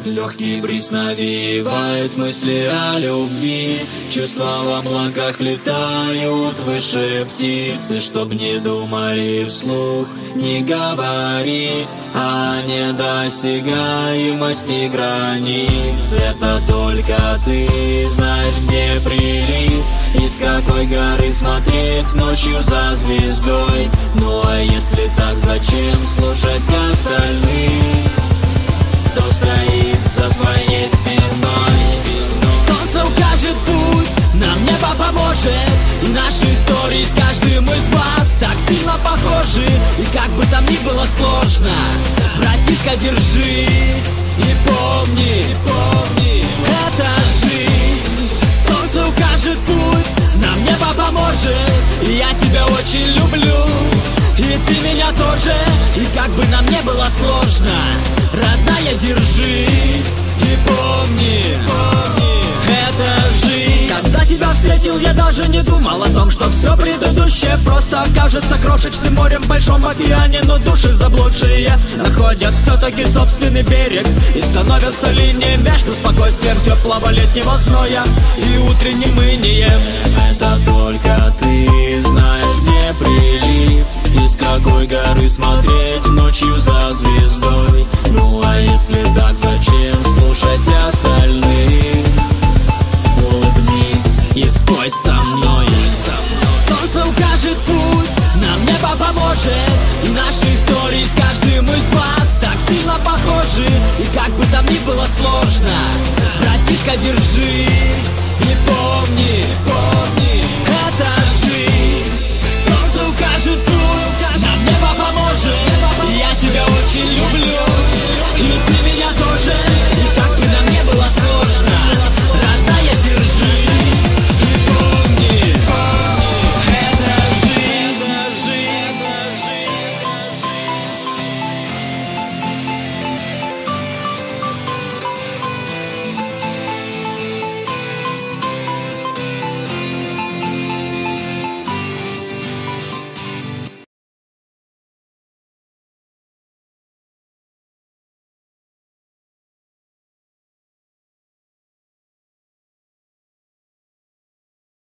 Легкий бриз навевает мысли о любви. Чувства в облаках летают выше птицы. Чтоб не думали вслух, не говори о недосягаемости границ. Это только ты знаешь, где прилив и с какой горы смотреть ночью за звездой. Ну а если так, зачем слушать остальных? Кто стоит за твоей спиной? Солнце укажет путь, нам небо поможет. И наши истории с каждым из вас так сильно похожи. И как бы там ни было сложно, братишка, держись и помни, это жизнь. Солнце укажет путь, нам небо поможет. И я тебя очень люблю, и ты меня тоже. И как бы нам не было сложно, родная, держись и помни, это жизнь. Когда тебя встретил, я даже не думал о том, что все предыдущее просто окажется крошечным морем в большом океане. Но души заблудшие находят все-таки собственный берег и становятся линией между спокойствием теплого летнего зноя и утренним инием. Это только ты знаешь, где прилив и с какой горы смотреть ночью за звездой. Ну а если так, зачем слушать остальных? Улыбнись и спой со мной. Солнце укажет путь, нам небо поможет. И наши истории с каждым из вас так сильно похожи. И как бы там ни было сложно, братишка, держись